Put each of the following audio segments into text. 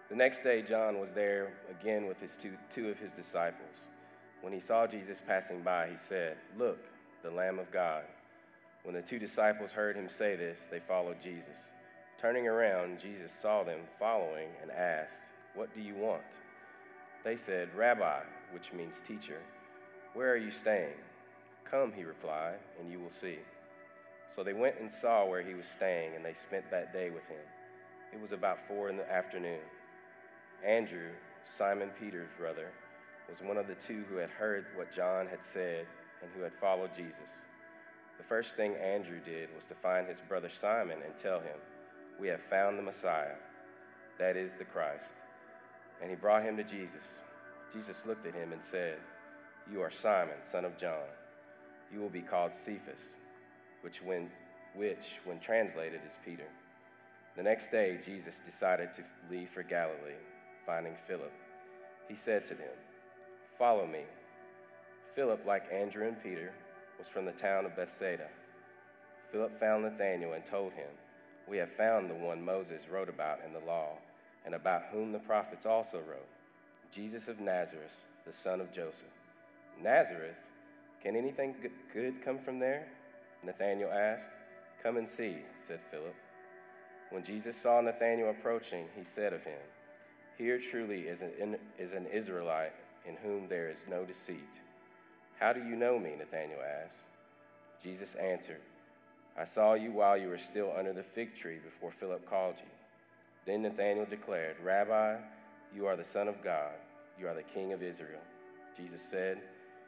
The next day, John was there again with two of his disciples. When he saw Jesus passing by, he said, "Look, the Lamb of God." When the two disciples heard him say this, they followed Jesus. Turning around, Jesus saw them following and asked, "What do you want?" They said, "Rabbi," which means teacher, "where are you staying?" "Come," he replied, "and you will see." So they went and saw where he was staying, and they spent that day with him. It was about 4 p.m. Andrew, Simon Peter's brother, was one of the two who had heard what John had said and who had followed Jesus. The first thing Andrew did was to find his brother Simon and tell him, "We have found the Messiah," that is, the Christ. And he brought him to Jesus. Jesus looked at him and said, "You are Simon, son of John. You will be called Cephas," which when translated is Peter. The next day, Jesus decided to leave for Galilee. Finding Philip, he said to them, "Follow me." Philip, like Andrew and Peter, was from the town of Bethsaida. Philip found Nathanael and told him, "We have found the one Moses wrote about in the law, and about whom the prophets also wrote, Jesus of Nazareth, the son of Joseph." "Nazareth? Can anything good come from there?" Nathanael asked. "Come and see," said Philip. When Jesus saw Nathanael approaching, he said of him, "Here truly is an Israelite in whom there is no deceit." "How do you know me?" Nathanael asked. Jesus answered, "I saw you while you were still under the fig tree before Philip called you." Then Nathanael declared, "Rabbi, you are the Son of God. You are the King of Israel." Jesus said,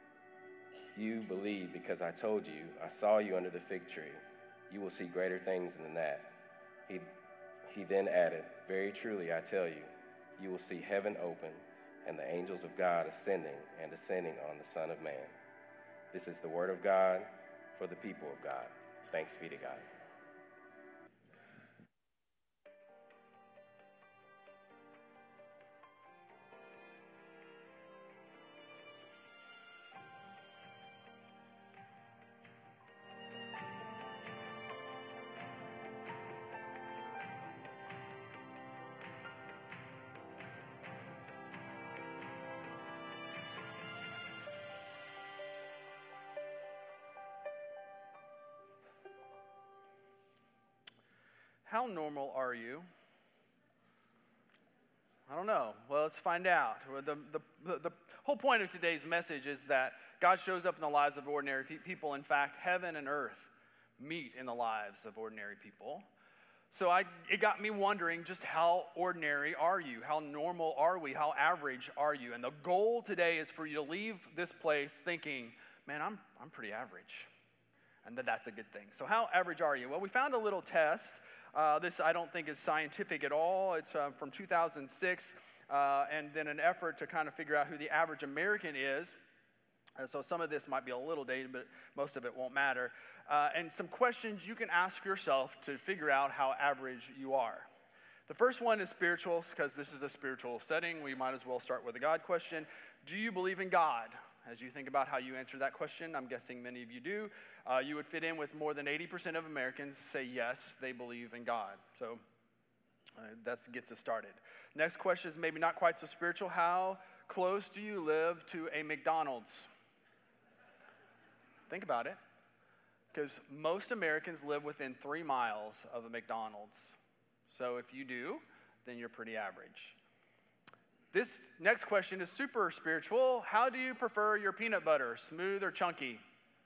"You believe because I told you, I saw you under the fig tree. You will see greater things than that." He then added, "Very truly I tell you, you will see heaven open and the angels of God ascending and descending on the Son of Man." This is the word of God for the people of God. Thanks be to God. How normal are you? I don't know. Well, let's find out. The whole point of today's message is that God shows up in the lives of ordinary people. In fact, heaven and earth meet in the lives of ordinary people. So it got me wondering, just how ordinary are you? How normal are we? How average are you? And the goal today is for you to leave this place thinking, "Man, I'm pretty average." And that's a good thing. So how average are you? Well, we found a little test. This I don't think is scientific at all. It's from 2006, and then an effort to kind of figure out who the average American is. So some of this might be a little dated, but most of it won't matter. And some questions you can ask yourself to figure out how average you are. The first one is spiritual, because this is a spiritual setting. We might as well start with a God question. Do you believe in God? As you think about how you answer that question, I'm guessing many of you do. You would fit in with more than 80% of Americans say yes, they believe in God. So that gets us started. Next question is maybe not quite so spiritual. How close do you live to a McDonald's? Think about it. Because most Americans live within 3 miles of a McDonald's. So if you do, then you're pretty average. This next question is super spiritual. How do you prefer your peanut butter, smooth or chunky?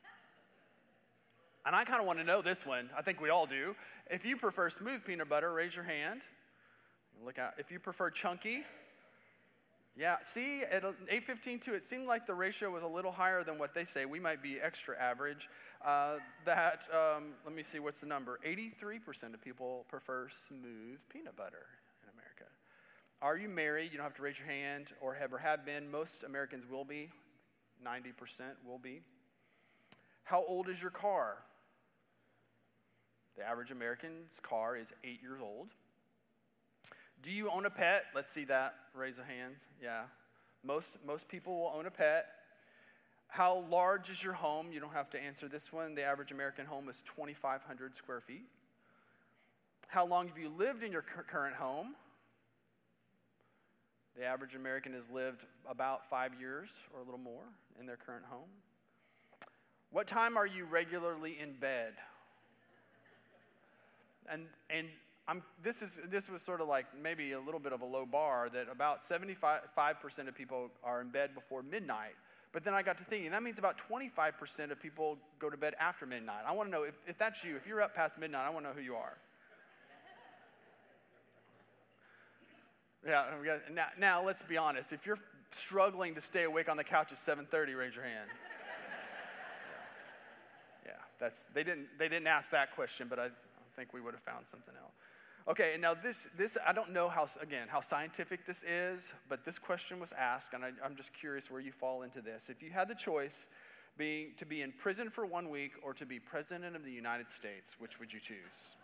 And I kind of want to know this one. I think we all do. If you prefer smooth peanut butter, raise your hand. Look out. If you prefer chunky, yeah. See, at 8:15 it seemed like the ratio was a little higher than what they say. We might be extra average. Let me see, what's the number? 83% of people prefer smooth peanut butter in America. Are you married? You don't have to raise your hand, or ever have been. Most Americans will be. 90% will be. How old is your car? The average American's car is 8 years old. Do you own a pet? Let's see that. Raise a hand. Yeah. Most people will own a pet. How large is your home? You don't have to answer this one. The average American home is 2,500 square feet. How long have you lived in your current home? The average American has lived about 5 years or a little more in their current home. What time are you regularly in bed? And this was sort of like maybe a little bit of a low bar, that about 75% of people are in bed before midnight. But then I got to thinking, that means about 25% of people go to bed after midnight. I want to know, if that's you, if you're up past midnight, I want to know who you are. Yeah, now let's be honest. If you're struggling to stay awake on the couch at 7:30, raise your hand. Yeah, they didn't ask that question, but I think we would have found something else. Okay, and now this I don't know how scientific this is, but this question was asked, and I'm just curious where you fall into this. If you had the choice to be in prison for 1 week or to be president of the United States, which would you choose?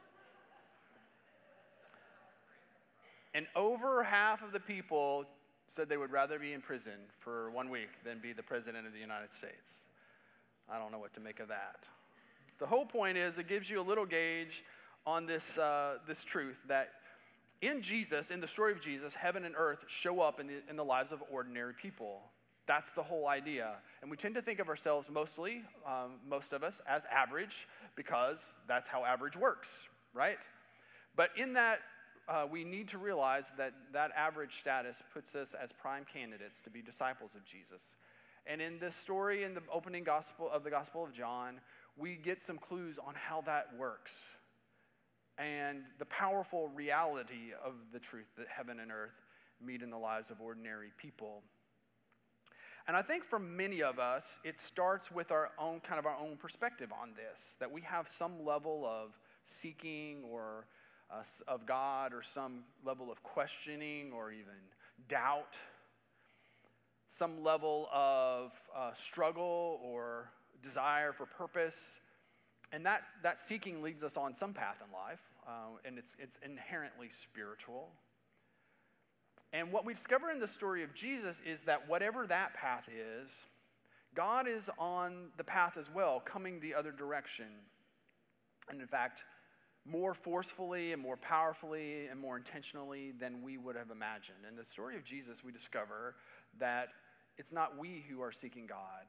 And over half of the people said they would rather be in prison for 1 week than be the president of the United States. I don't know what to make of that. The whole point is, it gives you a little gauge on this truth that in Jesus, in the story of Jesus, heaven and earth show up in the lives of ordinary people. That's the whole idea. And we tend to think of ourselves mostly, most of us, as average, because that's how average works, right? But in that, we need to realize that average status puts us as prime candidates to be disciples of Jesus. And in this story, in the opening Gospel of John, we get some clues on how that works and the powerful reality of the truth that heaven and earth meet in the lives of ordinary people. And I think for many of us, it starts with our own perspective on this, that we have some level of seeking or of God, or some level of questioning or even doubt, some level of struggle or desire for purpose. And that seeking leads us on some path in life, and it's inherently spiritual. And what we discover in the story of Jesus is that whatever that path is, God is on the path as well, coming the other direction. And in fact, more forcefully and more powerfully and more intentionally than we would have imagined. In the story of Jesus, we discover that it's not we who are seeking God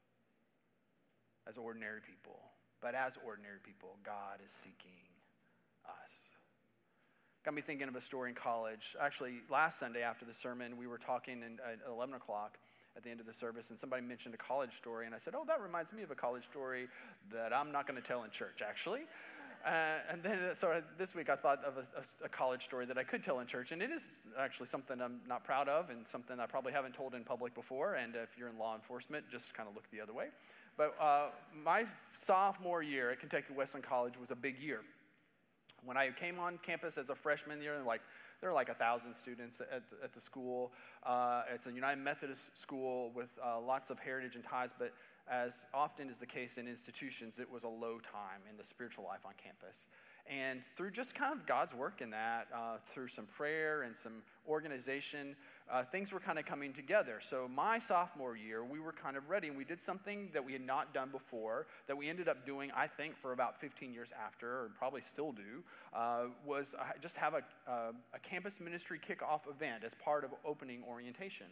as ordinary people, but as ordinary people, God is seeking us. Got me thinking of a story in college. Actually, last Sunday after the sermon, we were talking at 11 o'clock at the end of the service, and somebody mentioned a college story, and I said, oh, that reminds me of a college story that I'm not going to tell in church, actually. And then this week I thought of a college story that I could tell in church, and it is actually something I'm not proud of and something I probably haven't told in public before, and if you're in law enforcement, just kind of look the other way. But my sophomore year at Kentucky Wesleyan College was a big year. When I came on campus as a freshman there were like 1,000 students at the school. It's a United Methodist school with lots of heritage and ties, but as often is the case in institutions, it was a low time in the spiritual life on campus. And through just kind of God's work in that, through some prayer and some organization, things were kind of coming together. So my sophomore year, we were kind of ready, and we did something that we had not done before, that we ended up doing, I think, for about 15 years after, or probably still do, was just have a campus ministry kickoff event as part of opening orientation.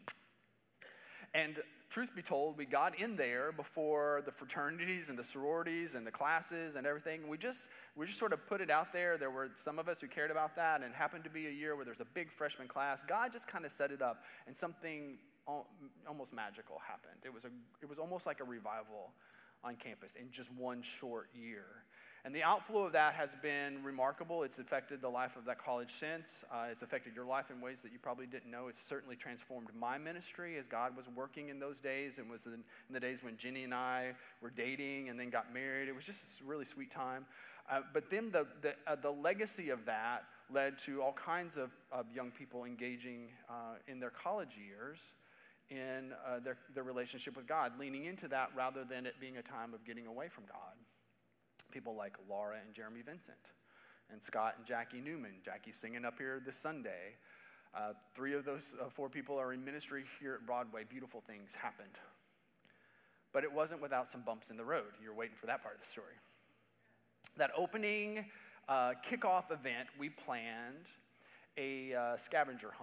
And truth be told, we got in there before the fraternities and the sororities and the classes and everything. We just sort of put it out there. There were some of us who cared about that, and it happened to be a year where there's a big freshman class. God just kind of set it up, and something almost magical happened. It was almost like a revival on campus in just one short year. And the outflow of that has been remarkable. It's affected the life of that college since. It's affected your life in ways that you probably didn't know. It's certainly transformed my ministry as God was working in those days, and was in the days when Jenny and I were dating and then got married. It was just a really sweet time. But then the legacy of that led to all kinds of young people engaging in their college years in their relationship with God, leaning into that rather than it being a time of getting away from God. People like Laura and Jeremy Vincent, and Scott and Jackie Newman. Jackie's singing up here this Sunday. 3 of those 4 people are in ministry here at Broadway. Beautiful things happened. But it wasn't without some bumps in the road. You're waiting for that part of the story. That opening kickoff event, we planned a scavenger hunt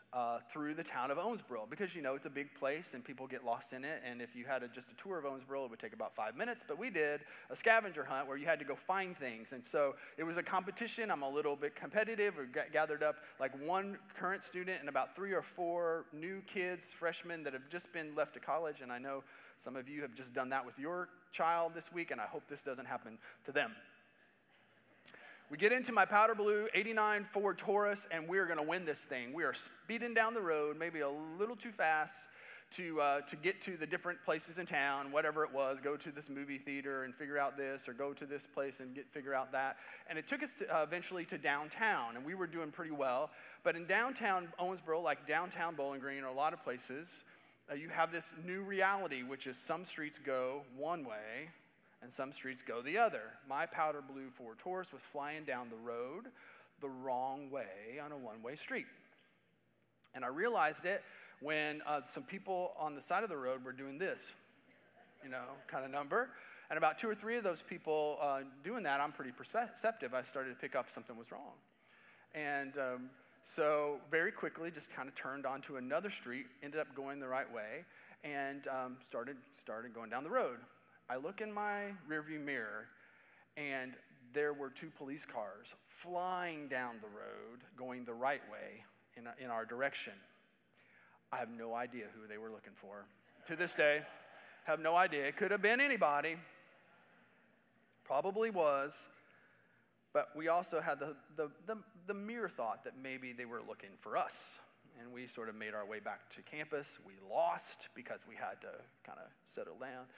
through the town of Owensboro, because it's a big place and people get lost in it. And if you had just a tour of Owensboro, it would take about 5 minutes. But we did a scavenger hunt where you had to go find things. And so it was a competition. I'm a little bit competitive. We gathered up like one current student and about 3 or 4 new kids, freshmen that have just been left to college. And I know some of you have just done that with your child this week, and I hope this doesn't happen to them. We get into my powder blue 89 Ford Taurus, and we're going to win this thing. We are speeding down the road, maybe a little too fast to get to the different places in town, whatever it was, go to this movie theater and figure out this, or go to this place and figure out that. And it took us eventually to downtown, and we were doing pretty well. But in downtown Owensboro, like downtown Bowling Green or a lot of places, you have this new reality, which is some streets go one way, and some streets go the other. My powder blue Ford Taurus was flying down the road the wrong way on a one-way street. And I realized it when some people on the side of the road were doing this, kind of number. And about 2 or 3 of those people doing that, I'm pretty perceptive. I started to pick up something was wrong. And so very quickly just kind of turned onto another street, ended up going the right way, and started going down the road. I look in my rearview mirror, and there were 2 police cars flying down the road, going the right way in our direction. I have no idea who they were looking for. To this day, have no idea. It could have been anybody. Probably was. But we also had the mere thought that maybe they were looking for us. And we sort of made our way back to campus. We lost because we had to kind of settle down.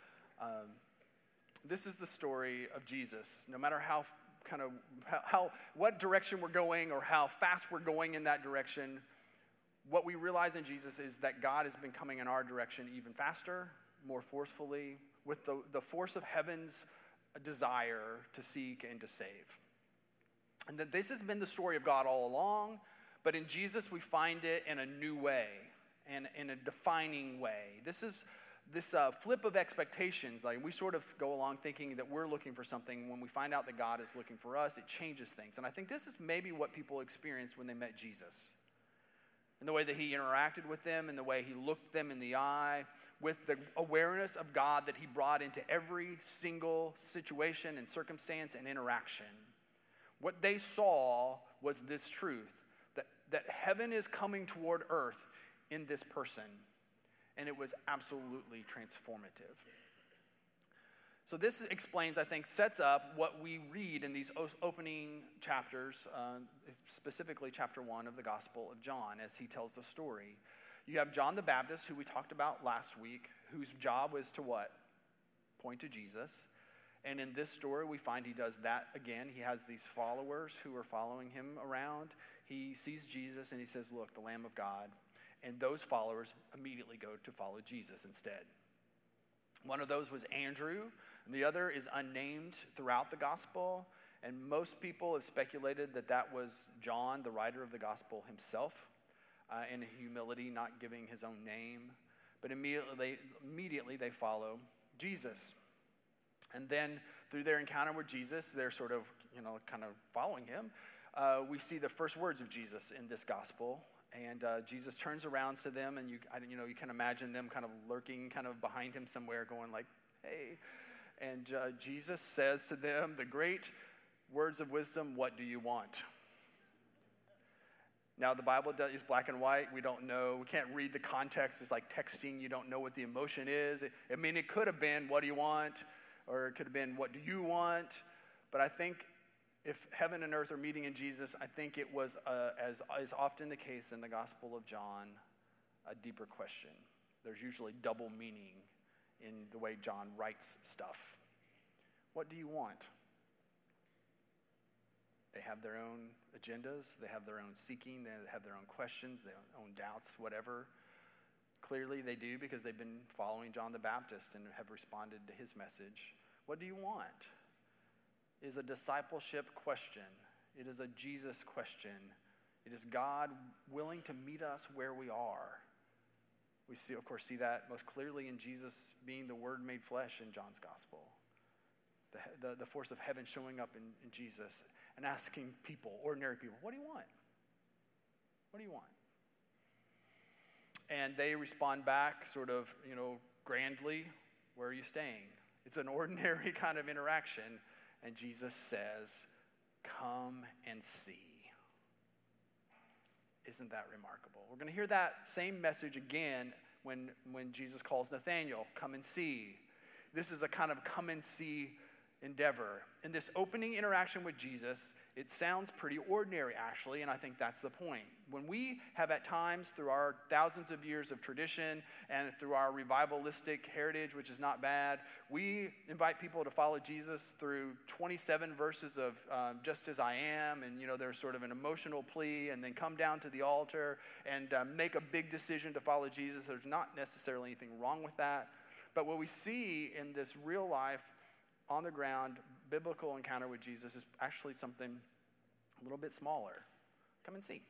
This is the story of Jesus. No matter what direction we're going or how fast we're going in that direction, what we realize in Jesus is that God has been coming in our direction even faster, more forcefully, with the force of heaven's desire to seek and to save. And that this has been the story of God all along, but in Jesus we find it in a new way and in a defining way. This flip of expectations, like we sort of go along thinking that we're looking for something. When we find out that God is looking for us, it changes things. And I think this is maybe what people experienced when they met Jesus. In the way that he interacted with them, in the way he looked them in the eye, with the awareness of God that he brought into every single situation and circumstance and interaction. What they saw was this truth, that heaven is coming toward earth in this person. And it was absolutely transformative. So this explains, I think, sets up what we read in these opening chapters, specifically chapter 1 of the Gospel of John, as he tells the story. You have John the Baptist, who we talked about last week, whose job was to what? Point to Jesus. And in this story, we find he does that again. He has these followers who are following him around. He sees Jesus and he says, look, the Lamb of God. And those followers immediately go to follow Jesus instead. One of those was Andrew, and the other is unnamed throughout the gospel. And most people have speculated that that was John, the writer of the gospel himself, in humility, not giving his own name. But immediately they follow Jesus. And then through their encounter with Jesus, they're sort of, kind of following him. We see the first words of Jesus in this gospel. And Jesus turns around to them, and you can imagine them kind of lurking kind of behind him somewhere going like, hey. And Jesus says to them the great words of wisdom, what do you want? Now, the Bible is black and white. We don't know. We can't read the context. It's like texting. You don't know what the emotion is. It could have been, what do you want? Or it could have been, what do you want? But I think if heaven and earth are meeting in Jesus, I think it was, as is often the case in the Gospel of John, a deeper question. There's usually double meaning in the way John writes stuff. What do you want? They have their own agendas. They have their own seeking. They have their own questions, their own doubts, whatever. Clearly they do, because they've been following John the Baptist and have responded to his message. What do you want? Is a discipleship question. It is a Jesus question. It is God willing to meet us where we are. We see, of course, see that most clearly in Jesus being the Word made flesh in John's gospel. The force of heaven showing up in Jesus and asking people, ordinary people, what do you want? What do you want? And they respond back sort of, grandly, where are you staying? It's an ordinary kind of interaction. And Jesus says, come and see. Isn't that remarkable? We're going to hear that same message again when Jesus calls Nathanael, come and see. This is a kind of come and see endeavor. In this opening interaction with Jesus, it sounds pretty ordinary, actually, and I think that's the point. When we have at times, through our thousands of years of tradition and through our revivalistic heritage, which is not bad, we invite people to follow Jesus through 27 verses of just as I am, and there's sort of an emotional plea, and then come down to the altar and make a big decision to follow Jesus. There's not necessarily anything wrong with that. But what we see in this real life, on the ground, biblical encounter with Jesus is actually something a little bit smaller. Come and see.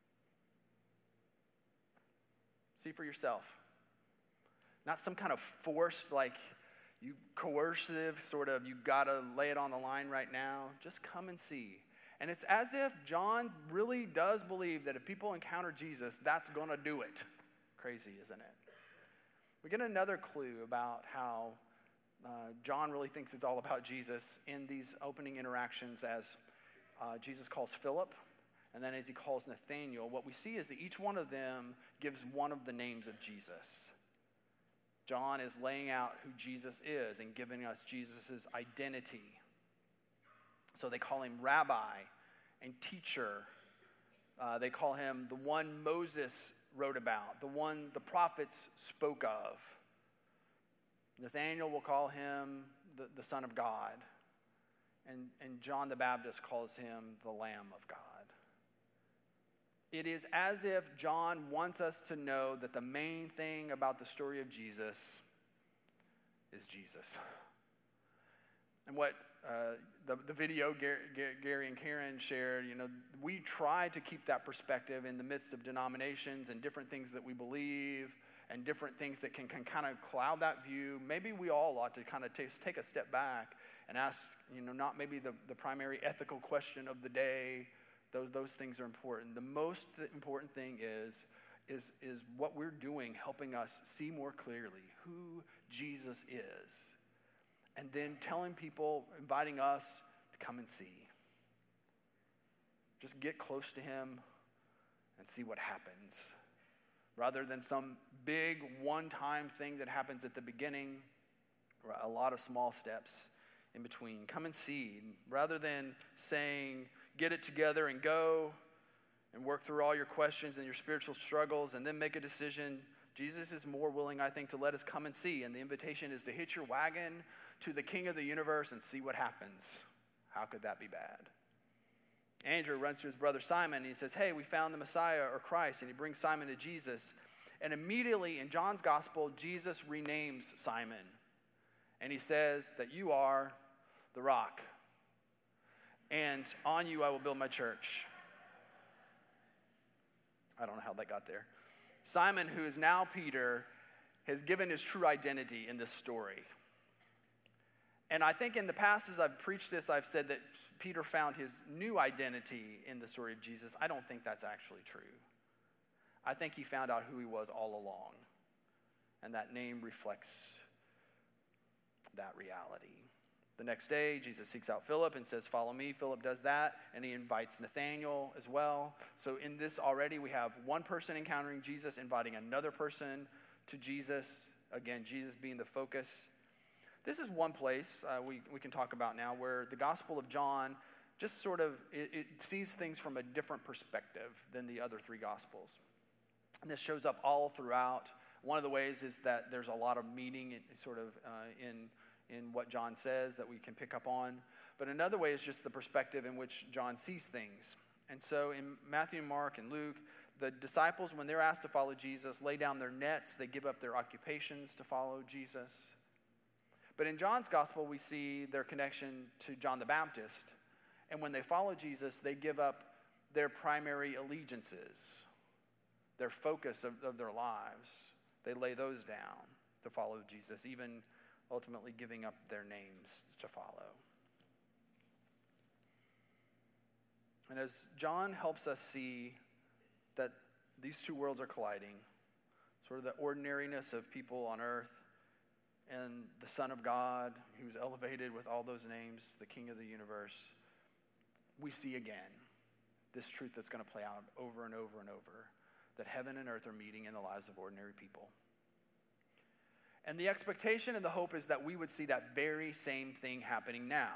See for yourself. Not some kind of forced, coercive sort of, you gotta lay it on the line right now. Just come and see. And it's as if John really does believe that if people encounter Jesus, that's gonna do it. Crazy, isn't it? We get another clue about how John really thinks it's all about Jesus in these opening interactions as Jesus calls Philip, and then as he calls Nathanael. What we see is that each one of them gives one of the names of Jesus. John is laying out who Jesus is and giving us Jesus' identity. So they call him rabbi and teacher. They call him the one Moses wrote about, the one the prophets spoke of. Nathanael will call him the Son of God. And John the Baptist calls him the Lamb of God. It is as if John wants us to know that the main thing about the story of Jesus is Jesus. And what the video Gary and Karen shared, we try to keep that perspective in the midst of denominations and different things that we believe and different things that can kind of cloud that view. Maybe we all ought to kind of take a step back and ask, not maybe the primary ethical question of the day. Those things are important. The most important thing is what we're doing helping us see more clearly who Jesus is. And then telling people, inviting us to come and see. Just get close to him and see what happens. Rather than some big one-time thing that happens at the beginning, or a lot of small steps in between. Come and see. Rather than saying, get it together and go and work through all your questions and your spiritual struggles and then make a decision, Jesus is more willing, I think, to let us come and see. And the invitation is to hitch your wagon to the King of the universe and see what happens. How could that be bad? Andrew runs to his brother Simon and he says, hey, we found the Messiah or Christ. And he brings Simon to Jesus. And immediately in John's gospel, Jesus renames Simon. And he says that you are the rock. And on you I will build my church. I don't know how that got there. Simon, who is now Peter, has given his true identity in this story. And I think in the past, as I've preached this, I've said that Peter found his new identity in the story of Jesus. I don't think that's actually true. I think he found out who he was all along. And that name reflects that reality. The next day, Jesus seeks out Philip and says, follow me. Philip does that, and he invites Nathanael as well. So in this already, we have one person encountering Jesus, inviting another person to Jesus. Again, Jesus being the focus. This is one place we can talk about now where the Gospel of John just sort of, it sees things from a different perspective than the other three Gospels. And this shows up all throughout. One of the ways is that there's a lot of meaning in what John says that we can pick up on. But another way is just the perspective in which John sees things. And so in Matthew, Mark, and Luke, the disciples, when they're asked to follow Jesus, lay down their nets. They give up their occupations to follow Jesus. But in John's gospel, we see their connection to John the Baptist. And when they follow Jesus, they give up their primary allegiances, their focus of their lives. They lay those down to follow Jesus, even ultimately giving up their names to follow. And as John helps us see that these two worlds are colliding, sort of the ordinariness of people on earth, and the Son of God, who's elevated with all those names, the King of the universe, we see again this truth that's going to play out over and over and over, that heaven and earth are meeting in the lives of ordinary people. And the expectation and the hope is that we would see that very same thing happening now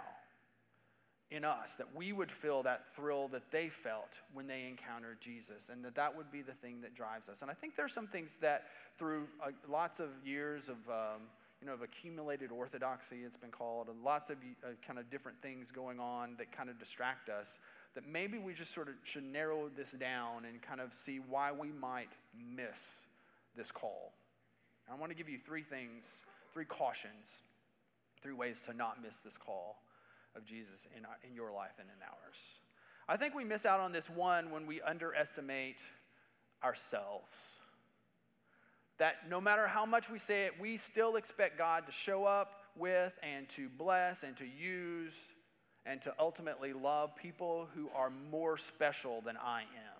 in us, that we would feel that thrill that they felt when they encountered Jesus, and that would be the thing that drives us. And I think there's some things that through lots of years of of accumulated orthodoxy, it's been called, and lots of kind of different things going on that kind of distract us, that maybe we just sort of should narrow this down and kind of see why we might miss this call. I want to give you three cautions, 3 ways to not miss this call of Jesus in your life and in ours. I think we miss out on this one when we underestimate ourselves. That no matter how much we say it, we still expect God to show up with and to bless and to use and to ultimately love people who are more special than I am.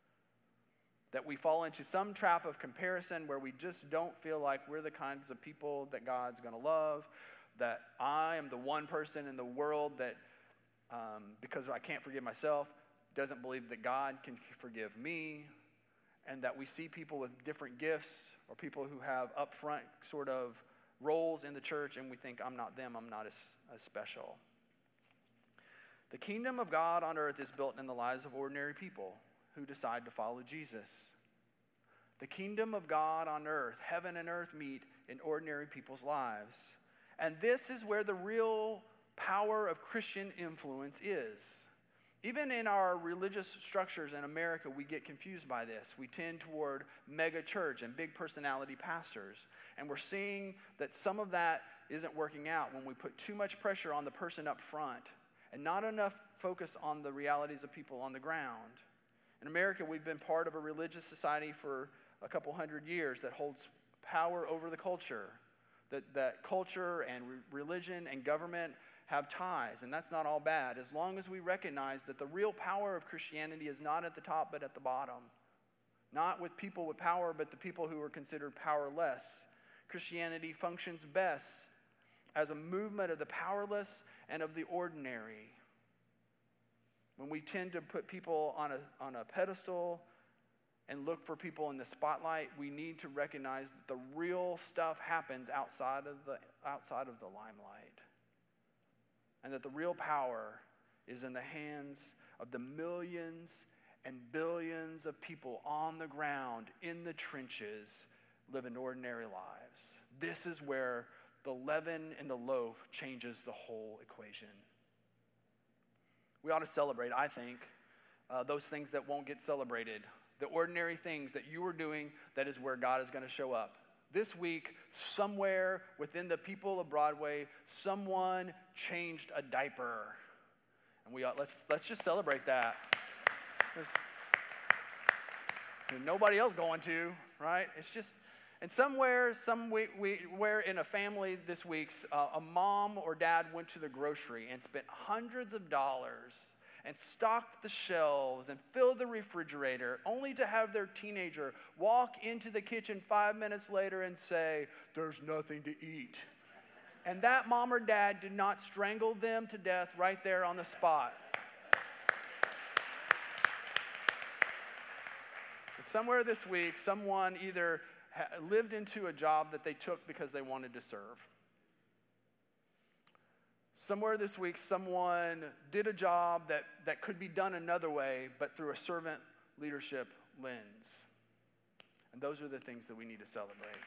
That we fall into some trap of comparison where we just don't feel like we're the kinds of people that God's going to love, that I am the one person in the world that, because I can't forgive myself, doesn't believe that God can forgive me, and that we see people with different gifts or people who have upfront sort of roles in the church, and we think, I'm not them, I'm not as special. The kingdom of God on earth is built in the lives of ordinary people who decide to follow Jesus. The kingdom of God on earth, heaven and earth meet in ordinary people's lives. And this is where the real power of Christian influence is. Even in our religious structures in America, we get confused by this. We tend toward mega church and big personality pastors. And we're seeing that some of that isn't working out when we put too much pressure on the person up front and not enough focus on the realities of people on the ground. In America, we've been part of a religious society for a couple hundred years that holds power over the culture. That culture and religion and government have ties, and that's not all bad, as long as we recognize that the real power of Christianity is not at the top but at the bottom. Not with people with power, but the people who are considered powerless. Christianity functions best as a movement of the powerless and of the ordinary. When we tend to put people on a pedestal and look for people in the spotlight, we need to recognize that the real stuff happens outside of the limelight. And that the real power is in the hands of the millions and billions of people on the ground, in the trenches, living ordinary lives. This is where the leaven in the loaf changes the whole equation. We ought to celebrate, I think, those things that won't get celebrated. The ordinary things that you are doing, that is where God is going to show up. This week, somewhere within the people of Broadway, someone changed a diaper. And let's just celebrate that. Nobody else going to, right? It's just, and somewhere in a family this week, a mom or dad went to the grocery and spent hundreds of dollars and stocked the shelves and filled the refrigerator, only to have their teenager walk into the kitchen 5 minutes later and say, "There's nothing to eat." And that mom or dad did not strangle them to death right there on the spot. And somewhere this week, someone either lived into a job that they took because they wanted to serve. Somewhere this week, someone did a job that could be done another way, but through a servant leadership lens. And those are the things that we need to celebrate.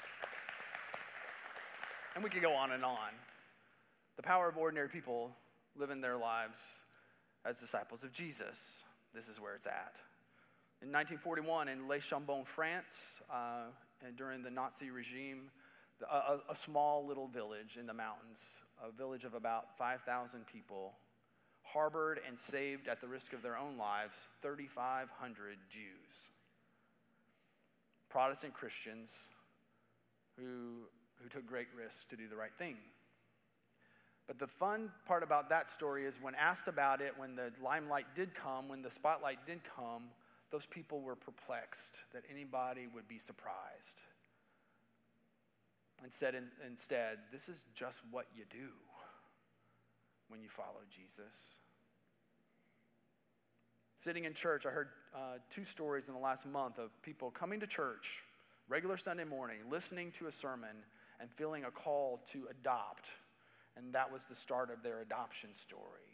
And we could go on and on. The power of ordinary people living their lives as disciples of Jesus. This is where it's at. In 1941, in Les Chambon, France, and during the Nazi regime, a small little village in the mountains, a village of about 5,000 people, harbored and saved at the risk of their own lives 3,500 Jews. Protestant Christians who took great risks to do the right thing. But the fun part about that story is when asked about it, when the limelight did come, when the spotlight did come, those people were perplexed that anybody would be surprised. Instead, this is just what you do when you follow Jesus. Sitting in church, I heard 2 stories in the last month of people coming to church, regular Sunday morning, listening to a sermon, and feeling a call to adopt. And that was the start of their adoption story.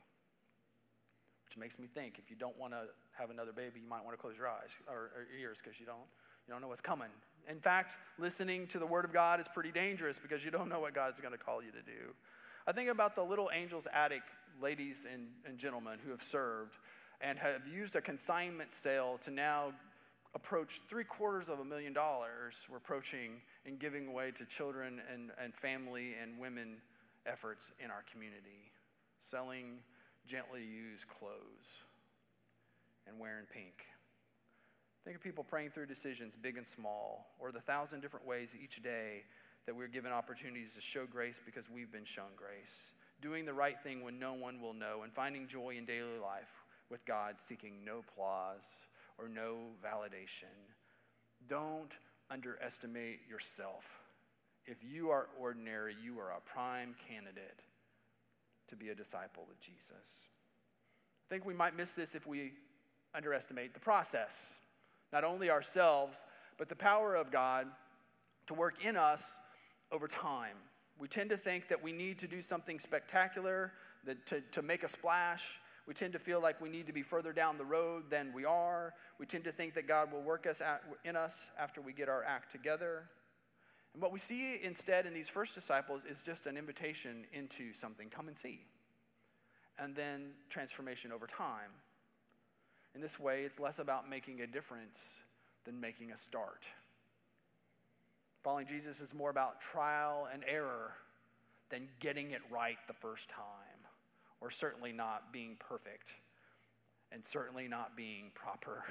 Which makes me think, if you don't want to have another baby, you might want to close your eyes or ears, because you don't know what's coming. In fact, listening to the Word of God is pretty dangerous because you don't know what God's going to call you to do. I think about the Little Angels Attic ladies and gentlemen who have served and have used a consignment sale to now approach $750,000 we're approaching in giving away to children and family and women efforts in our community, selling gently used clothes and wearing pink. Think of people praying through decisions, big and small, or the 1,000 different ways each day that we're given opportunities to show grace because we've been shown grace. Doing the right thing when no one will know, and finding joy in daily life with God, seeking no applause or no validation. Don't underestimate yourself. If you are ordinary, you are a prime candidate to be a disciple of Jesus. I think we might miss this if we underestimate the process. Not only ourselves, but the power of God to work in us over time. We tend to think that we need to do something spectacular, to make a splash. We tend to feel like we need to be further down the road than we are. We tend to think that God will work in us after we get our act together. And what we see instead in these first disciples is just an invitation into something. Come and see. And then transformation over time. In this way, it's less about making a difference than making a start. Following Jesus is more about trial and error than getting it right the first time, or certainly not being perfect, and certainly not being proper.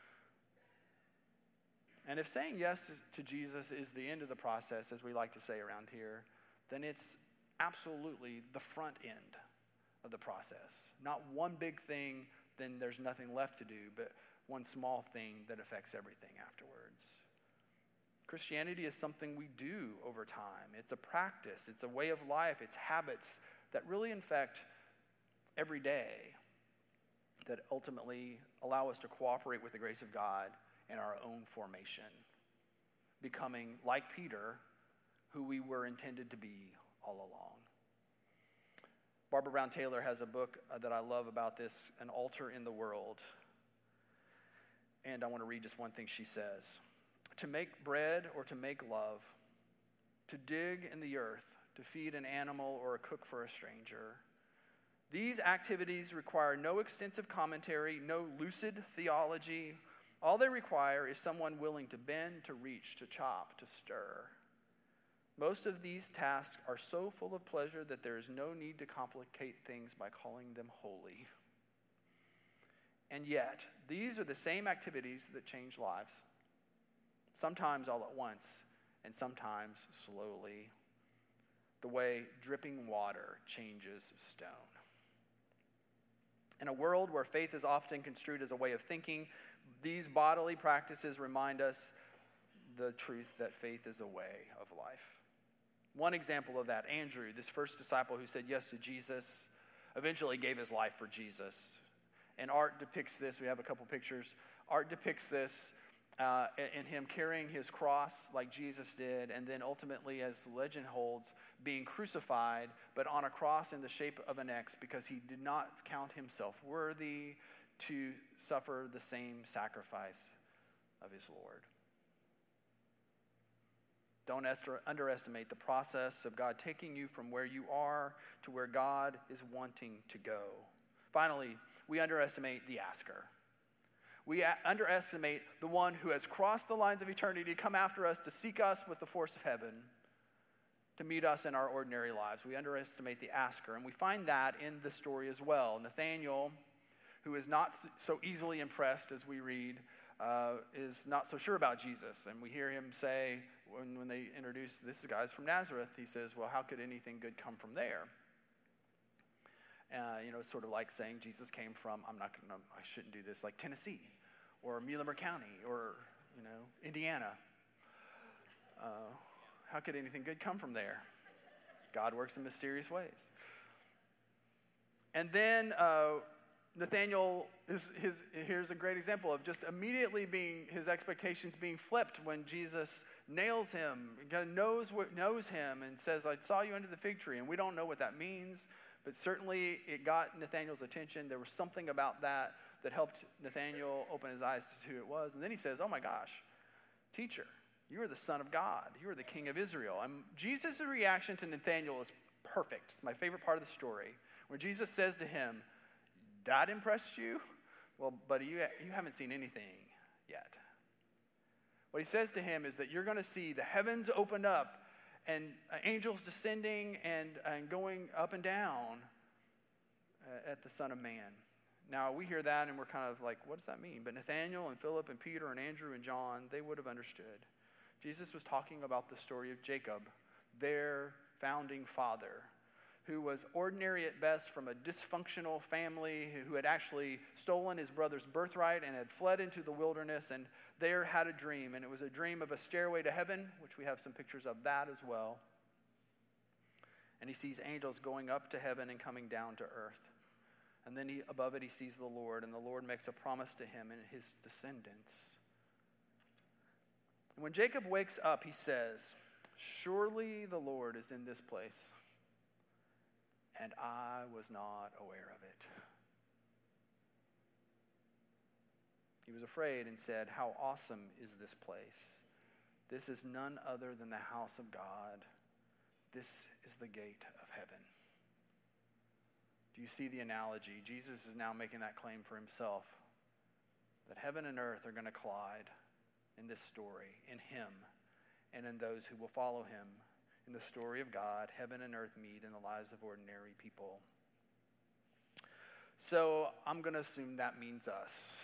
And if saying yes to Jesus is the end of the process, as we like to say around here, then it's absolutely the front end of the process. Not one big thing, then there's nothing left to do, but one small thing that affects everything afterwards. Christianity is something we do over time. It's a practice. It's a way of life. It's habits that really infect every day, that ultimately allow us to cooperate with the grace of God in our own formation, becoming like Peter, who we were intended to be all along. Barbara Brown Taylor has a book that I love about this, An Altar in the World. And I want to read just one thing she says. To make bread or to make love, to dig in the earth, to feed an animal or cook for a stranger. These activities require no extensive commentary, no lucid theology. All they require is someone willing to bend, to reach, to chop, to stir. Most of these tasks are so full of pleasure that there is no need to complicate things by calling them holy. And yet, these are the same activities that change lives. Sometimes all at once, and sometimes slowly. The way dripping water changes stone. In a world where faith is often construed as a way of thinking, these bodily practices remind us the truth that faith is a way of life. One example of that, Andrew, this first disciple who said yes to Jesus, eventually gave his life for Jesus. And art depicts this. We have a couple pictures. Art depicts this in him carrying his cross like Jesus did, and then ultimately, as the legend holds, being crucified, but on a cross in the shape of an X, because he did not count himself worthy to suffer the same sacrifice of his Lord. Don't underestimate the process of God taking you from where you are to where God is wanting to go. Finally, we underestimate the asker. We underestimate the one who has crossed the lines of eternity to come after us, to seek us with the force of heaven, to meet us in our ordinary lives. We underestimate the asker, and we find that in the story as well. Nathanael, who is not so easily impressed as we read, is not so sure about Jesus. And we hear him say, when they introduce this guy's from Nazareth, he says, well, how could anything good come from there? It's sort of like saying Jesus came from, I shouldn't do this, like Tennessee or Muhlenberg County or, Indiana. How could anything good come from there? God works in mysterious ways. And then Nathanael, here's a great example of just immediately his expectations being flipped when Jesus nails him. God knows him and says, I saw you under the fig tree. And we don't know what that means, but certainly it got Nathanael's attention. There was something about that helped Nathanael open his eyes to who it was. And then he says, oh my gosh, teacher, you are the Son of God. You are the King of Israel. And Jesus' reaction to Nathanael is perfect. It's my favorite part of the story. Where Jesus says to him, that impressed you? Well, buddy, you haven't seen anything yet. What he says to him is that you're going to see the heavens opened up and angels descending and going up and down at the Son of Man. Now, we hear that and we're kind of like, what does that mean? But Nathanael and Philip and Peter and Andrew and John, they would have understood. Jesus was talking about the story of Jacob, their founding father, who was ordinary at best from a dysfunctional family, who had actually stolen his brother's birthright and had fled into the wilderness and there had a dream. And it was a dream of a stairway to heaven, which we have some pictures of that as well. And he sees angels going up to heaven and coming down to earth. And then above it he sees the Lord, and the Lord makes a promise to him and his descendants. And when Jacob wakes up, he says, surely the Lord is in this place, and I was not aware of it. He was afraid and said, how awesome is this place? This is none other than the house of God. This is the gate of heaven. Do you see the analogy? Jesus is now making that claim for himself, that heaven and earth are going to collide in this story, in him, and in those who will follow him. In the story of God, heaven and earth meet in the lives of ordinary people. So I'm going to assume that means us.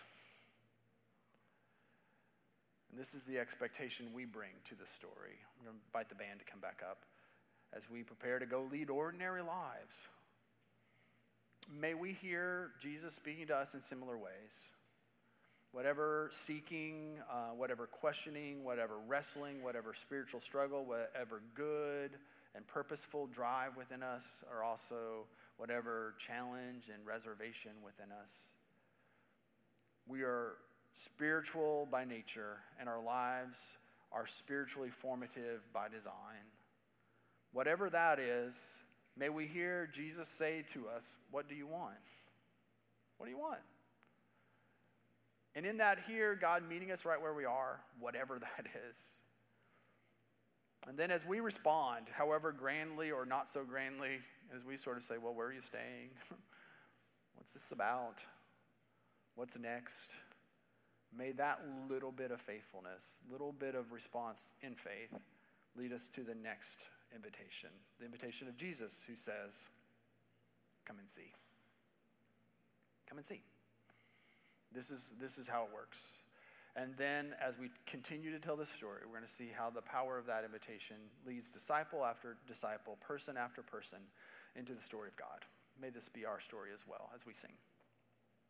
And this is the expectation we bring to the story. I'm going to invite the band to come back up as we prepare to go lead ordinary lives. May we hear Jesus speaking to us in similar ways. Whatever seeking, whatever questioning, whatever wrestling, whatever spiritual struggle, whatever good and purposeful drive within us, or also whatever challenge and reservation within us. We are spiritual by nature, and our lives are spiritually formative by design. Whatever that is, may we hear Jesus say to us, what do you want? What do you want? And in that, hear God meeting us right where we are, whatever that is. And then as we respond, however grandly or not so grandly, as we sort of say, well, where are you staying? What's this about? What's next? May that little bit of faithfulness, little bit of response in faith, lead us to the next invitation, the invitation of Jesus, who says, come and see. Come and see. This is how it works. And then as we continue to tell this story, we're going to see how the power of that invitation leads disciple after disciple, person after person, into the story of God. May this be our story as well as we sing.